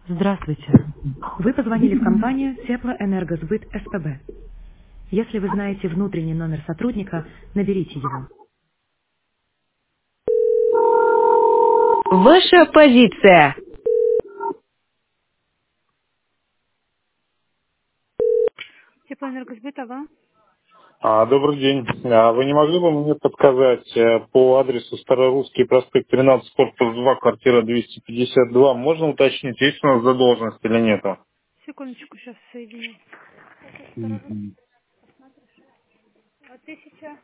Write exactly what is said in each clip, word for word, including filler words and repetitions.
Здравствуйте. Вы позвонили в компанию Теплоэнергосбыт СПБ. Если вы знаете внутренний номер сотрудника, наберите его. Ваша позиция. Теплоэнергосбыт, ага. А, добрый день. А вы не могли бы мне подсказать э, по адресу Старорусский проспект тринадцать, корпус два, квартира двести пятьдесят два, можно уточнить, есть у нас задолженность или нету? Секундочку, сейчас соединю. Мгм. А тысяча?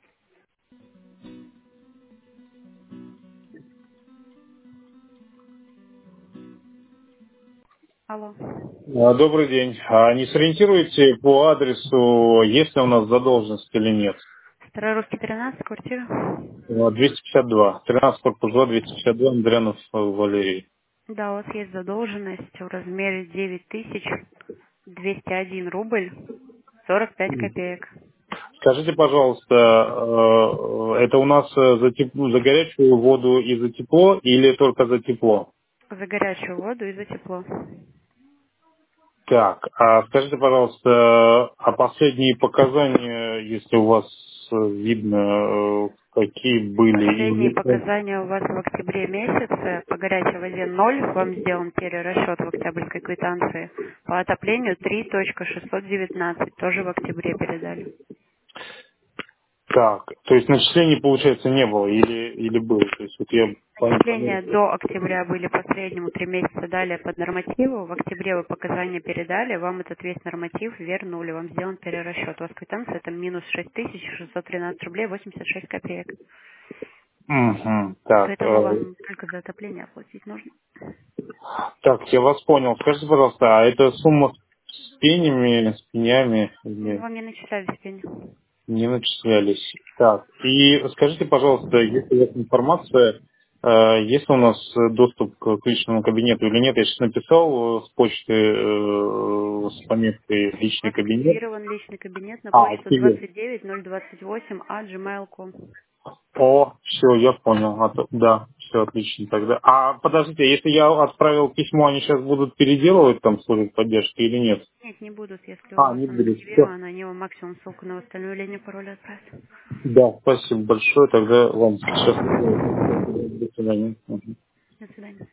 Алло. А, добрый день. А не сориентируете по адресу, есть ли у нас задолженность или нет? Старорусский тринадцать, квартира? А, двести пятьдесят два. тринадцать, корпус два, двести пятьдесят два, Андрянов э, Валерий. Да, у вас есть задолженность в размере девять тысяч двести один рубль сорок пять копеек. Скажите, пожалуйста, э, это у нас э, за, теп- за горячую воду и за тепло или только за тепло? За горячую воду и за тепло. Так, а скажите, пожалуйста, а последние показания, если у вас э, видно, э, какие были? Последние И если- показания у вас в октябре месяце. По горячей воде ноль, вам сделан перерасчет в октябрьской квитанции. По отоплению три шестьсот девятнадцать, тоже в октябре передали. Так, то есть начислений, получается, не было или, или было? То есть вот я пон- понял. Начисления до октября были по среднему три месяца далее под нормативу. В октябре вы показания передали, вам этот весь норматив вернули, вам сделан перерасчет. У вас квитанция это минус шесть тысяч шестьсот тринадцать рублей восемьдесят шесть копеек. Мгм. Так, Поэтому э, вам только за отопление оплатить нужно. так, я вас понял. Скажите, пожалуйста, а это сумма с пенями, с пенями или Вам не начисляли пени. не начислялись? Так, и скажите, пожалуйста, если есть информация, э, есть ли у нас э, доступ к к личному кабинету или нет? Я сейчас написал э, с почты э, с пометкой У «личный вас кабинет». активирован личный кабинет на А, почту активирован. двадцать девять ноль двадцать восемь а gmail точка ком. О, все, я понял. А то- да, все отлично тогда. А подождите, если я отправил письмо, они сейчас будут переделывать там службу поддержки или нет? Нет, не будут, если у А, вас не она будет. Все. активирована, они вам максимум ссылку на остальную линию пароля отправят. Да, спасибо большое. Тогда вам сейчас. До свидания. Мгм. До свидания.